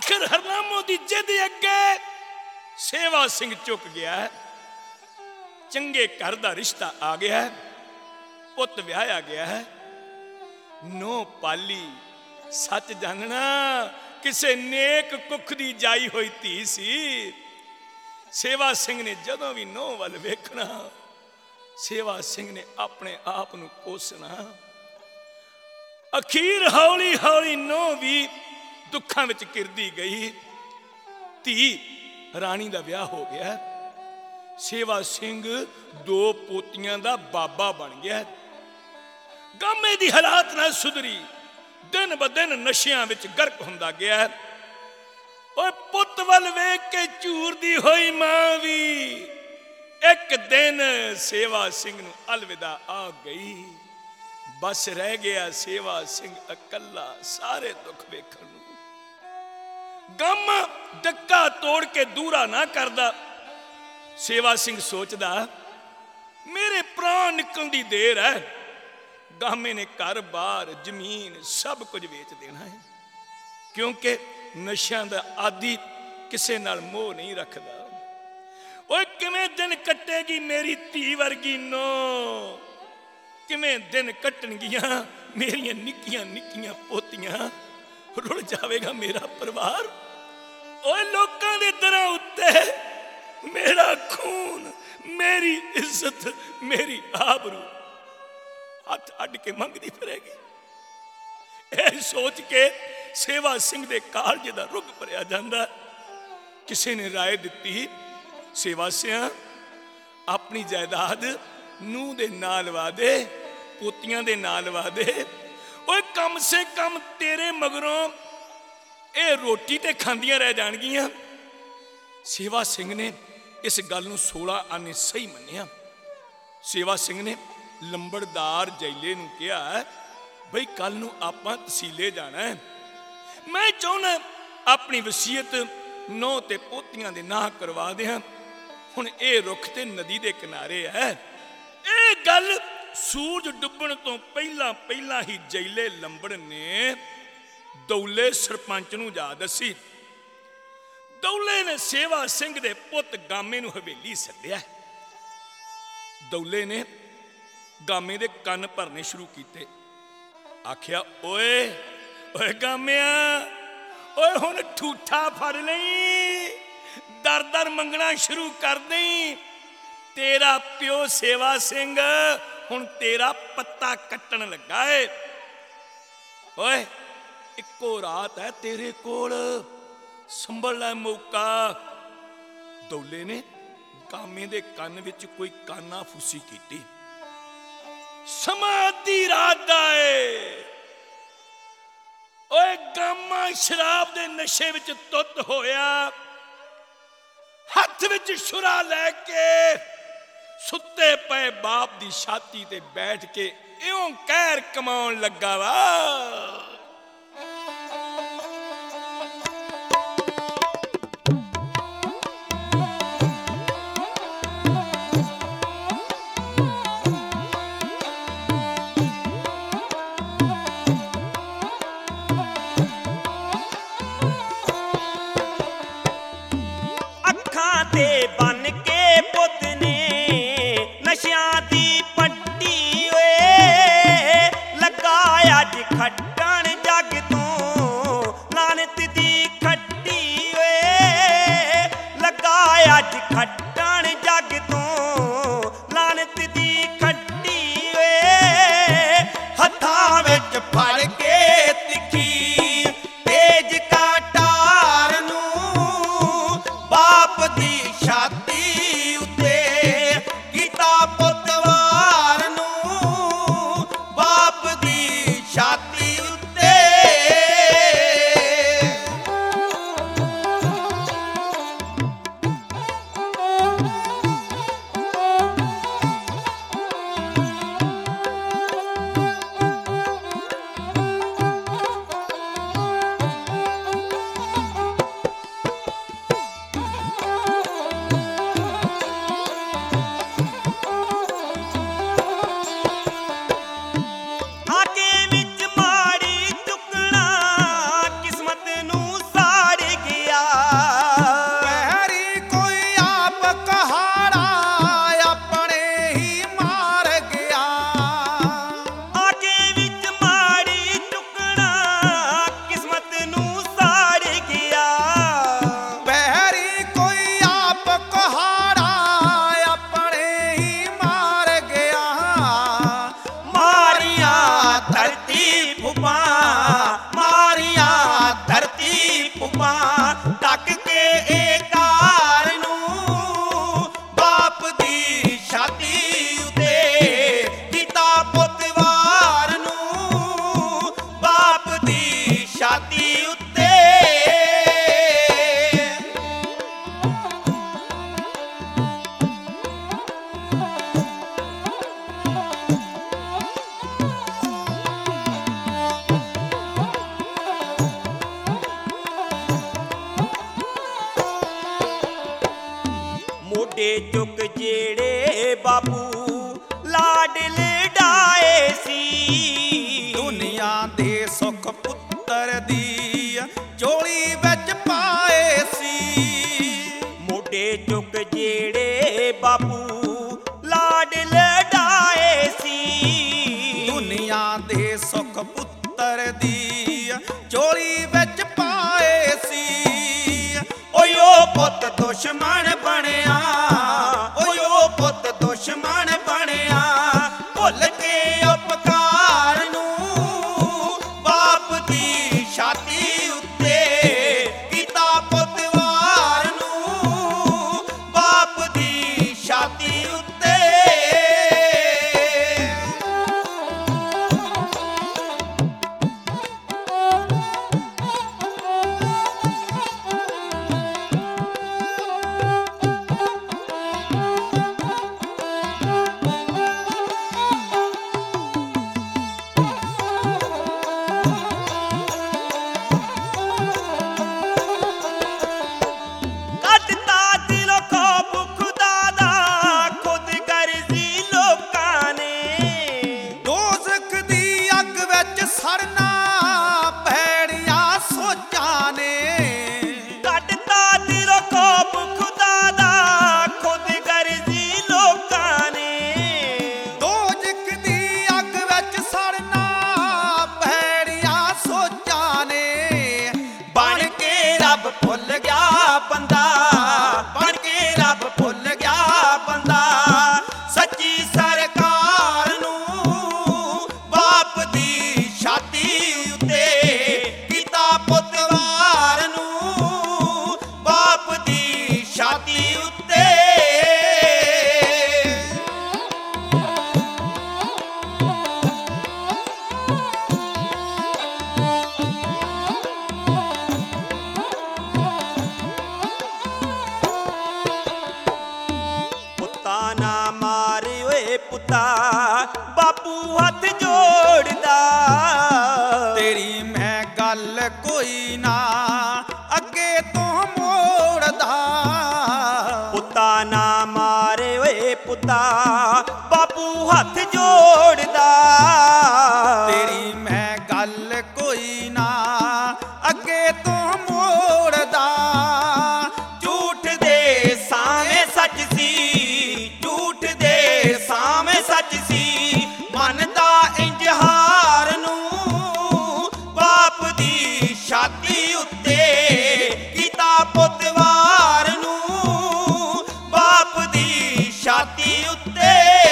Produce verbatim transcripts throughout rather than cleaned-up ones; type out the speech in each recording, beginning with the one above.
आखिर हरनामों की जिद अगे सेवा सिंह झुक गया है। चंगे घर का रिश्ता आ गया है, पुत विआया गया है, नो पाली। सच जानना किसे नेक कुख दी जाई हुई धी सी। सेवा सिंह ने जदों भी नौ वल वेखना, सेवा सिंह ने अपने आप नूं कोसना। अखीर हौली हौली नौ भी दुखां विच घिरदी गई। धी राणी दा विआह हो गया। सेवा सिंह दो पोतियां दा बाबा बन गया। गामे दी हालात ना सुधरी, दिन ब दिन नशियां विच गर्क हुंदा गया। ओए पुत वल वेख के झूरदी होई मां भी एक दिन सेवा सिंह नूं अलविदा आ गई। बस रह गया सेवा सिंह अकल्ला सारे दुख वेखण नूं। गम डक्का तोड़ के दूरा ना करदा। सेवा सिंह सोचदा मेरे प्राण निकलण दी देर है। गामे ने घर बार जमीन सब कुछ वेच देना है, क्योंकि नशियां दा आदि किसे नाल मोह नहीं रखदा। ओए किवें दिन कट्टेगी मेरी धी वर्गी नो, किवें दिन कट्टणगियां मेरियां निक्कियां निक्कियां पोतियां, रुल जावेगा मेरा परिवार। ओए लोकां दे दरां उत्ते मेरा खून, मेरी इज्जत, मेरी आबरू हाथ अड्ड के मंगदी फिरेगी। यह सोच के सेवा सिंह दे कालजे दा रुग भरिया जांदा। किसी ने राय दी, सेवा सिंह अपनी जायदाद नूह दे नाल वा दे, पोतियां दे नाल वा दे। ओए कम से कम तेरे मगरों ये रोटी ते खांदियां रह जाणगियां। सेवा सिंह ने इस गल नूं सोलह आने सही मन्निया। सेवा सिंह ने लंबड़दार जैले नूं कहा, बई कल नूं आपां तसीले जाना है। मैं चाहुंदा अपनी वसीयत नौ ते पोतियां दे नां करवा दियां। हुण ये रुख ते नदी दे किनारे है। ये गल सूरज डुब्बण तो पहला पहला ही जैले लंबड़ ने दौले सरपंच नूं जा दसी। दौले ने सेवा सिंह दे पुत गामे नूं हवेली सद्दिया। दौले ने गामे दे कन्न भरने शुरू किए। आखिया ओए ओए गामिया, ओए हुण ठूठा फड़ लई, दर दर मंगना शुरू कर दई। तेरा प्यो सेवा सिंह हुण तेरा पत्ता कट्टण लगा है। ओए इक्को रात है तेरे कोल, संभल लै मौका। दौले ने गामे दे कन्न विच कोई काना फूसी की। समाधी रात दा है। ओए गामा शराब दे नशे विच तुत होया, हथ विच छुरा लैके सुते पे बाप दी छाती ते बैठ के इउं कहर कमाउण लगा वा। बन के पुत ने नशियां दी पट्टी वे लगा अज खट्टण ਬਾਪੂ ਲਾਡ ਲਡਾਏ ਸੀ। ਦੁਨੀਆ ਦੇ ਸੁੱਖ ਪੁੱਤਰ ਦੀ ਝੋਲੀ ਵਿੱਚ ਪਾਏ ਸੀ। ਮੋਢੇ ਚੁੱਕ ਜਿਹੜੇ ਬਾਪੂ ਲਾਡ ਲਡਾਏ ਸੀ। ਦੁਨੀਆ ਦੇ ਸੁੱਖ ਪੁੱਤਰ ਦੀ ਝੋਲੀ ਵਿੱਚ ਪਾਏ ਸੀ। ਓਏ ਓ ਪੁੱਤ ਦੁਸ਼ਮਣ ਬਣਿਆ, ਓਏ ਓ ਪੁੱਤ ਦੁਸ਼ਮਣ ਬਣਿਆ, ਭੁੱਲ ਕੇ ਉਪਕਾਰ ਨੂੰ ਬਾਪ ਦੀ ਛਾਤੀ ਉੱਤੇ ਕੀਤਾ ਪੁੱਤ ਵਾਰ ਨੂੰ ਬਾਪ ਦੀ ਛਾਤੀ ਉੱਤੇ। ਕੱਢਤਾ ਦਿਲੋਂ ਖੌਫ ਖੁਦਾ ਦਾ, ਖੁਦਗਰਜ਼ੀ ਲੋਕਾਂ ਨੇ। ਦੋਜ਼ਖ ਦੀ ਅੱਗ ਵਿੱਚ ਸੜਨਾ ਭੈੜੀਆਂ ਸੋਚਾਂ ਨੇ। ਕੱਢਤਾ ਦਿਲੋਂ ਖੌਫ ਖੁਦਾ ਦਾ, ਖੁਦਗਰਜ਼ੀ ਲੋਕਾਂ ਨੇ। ਦੋਜ਼ਖ ਦੀ ਅੱਗ ਵਿੱਚ ਸੜਨਾ ਭੈੜੀਆਂ ਸੋਚਾਂ ਨੇ। ਬਣ ਕੇ ਰੱਬ ਭੁੱਲ ਗਿਆ ਬੰਦਾ, ਬਣ ਕੇ ਰੱਬ ਭੁੱਲ ਗਿਆ ਬੰਦਾ, ਸੱਚੀ ਸਰਕਾਰ ਨੂੰ ਬਾਪ ਦੀ ਛਾਤੀ ਉੱਤੇ ਕੀਤਾ ਪੁੱਤ ਵਾਰ ਨੂੰ ਬਾਪ ਦੀ ਛਾਤੀ ਉੱਤੇ। ਪੁੱਤਾ ਨਾ ਮਾਰੇ ਓਏ ਪੁੱਤਾ, ਬਾਪੂ ਹੱਥ ਜੋੜਦਾ। ਤੇਰੀ ਮੈਂ ਗੱਲ ਕੋਈ ਨਾ ਅੱਗੇ ਤੋਂ ਮੋੜਦਾ। ਪੁੱਤਾ ਨਾ ਮਾਰੇ ਓਏ ਪੁੱਤਾ, ਬਾਪੂ ਹੱਥ ਜੋੜਦਾ। ਤੇਰੀ ਮੈਂ ਗੱਲ ਕੋਈ ਨਾ ਅੱਗੇ ਤੋਂ ਮੋੜਦਾ। ਝੂਠ ਦੇ ਸਾਵੇਂ ਸੱਚ ਸੀ, ਝੂਠ ਦੇ ਸਾਵੇਂ ਸੱਚ ਸੀ, ਮੰਨਦਾ ਇੰਜਹਾਰ ਨੂੰ ਬਾਪ ਦੀ ਛਾਤੀ ਉੱਤੇ ਕੀਤਾ ਪੁੱਤ ਵਾਰ ਨੂੰ ਬਾਪ ਦੀ ਛਾਤੀ ਉੱਤੇ।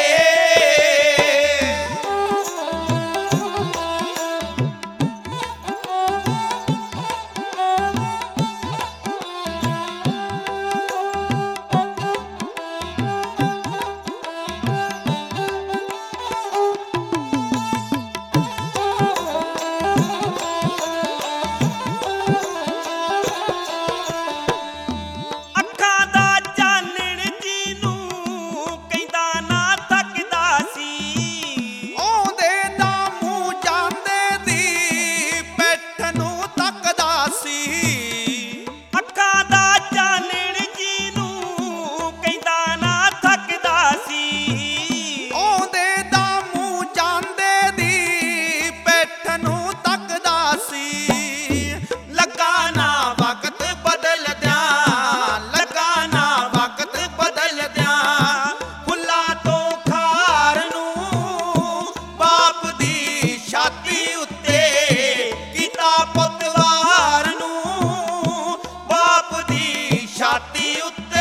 ਅੱਖਾਂ ਦਾ ਚਾਨਣ ਜਿਹਨੂੰ ਕਹਿੰਦਾ ਨਾ ਥੱਕਦਾ ਸੀ। ਆਉਂਦੇ ਦਾ ਮੂੰਹ ਜਾਂਦੇ ਦੀ ਪਿੱਠ ਨੂੰ ਤੱਕਦਾ ਸੀ। ਅੱਖਾਂ ਦਾ ਚਾਨਣ ਜਿਹਨੂੰ ਕਹਿੰਦਾ ਨਾ ਥੱਕਦਾ ਸੀ। ਆਉਂਦੇ ਦਾ ਮੂੰਹ ਜਾਂਦੇ ਦੀ ਪਿੱਠ ਨੂੰ ਤੱਕਦਾ ਸੀ। ਲੱਗਾ ਨਾ ਵਕਤ ਬਦਲਦਿਆਂ, ਲੱਗਾ ਨਾ ਵਕਤ ਬਦਲਦਿਆਂ, ਫੁੱਲਾਂ ਤੋਂ ਖਾਰ ਨੂੰ ਬਾਪ ਦੀ ਛਾਤੀ ਉੱਤੇ ਕੀਤਾ ਪੁੱਤ ਵਾਰ ਨੂੰ ਬਾਪ ਦੀ ਛਾਤੀ ਉੱਤੇ।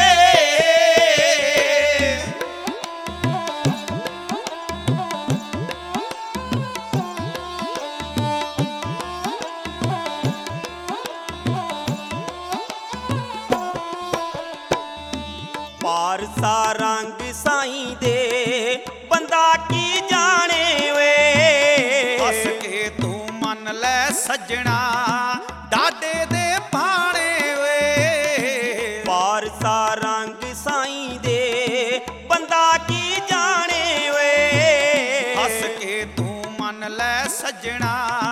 ਪਾਰਸਾ ਰੰਗ ਸਾਈਂ ਦੇ ਬੰਦਾ ਕੀ ਜਾਣੇ ਵੇ। ਹੱਸ ਕੇ ਤੂੰ ਮੰਨ ਲੈ ਸੱਜਣਾ ਡਾਡੇ ਦੇ ਪਾਣੇ ਵੇ। ਪਾਰਸਾ ਰੰਗ ਸਾਈਂ ਦੇ ਬੰਦਾ ਕੀ ਜਾਣੇ ਵੇ। ਹੱਸ ਕੇ ਤੂੰ ਮੰਨ ਲੈ ਸੱਜਣਾ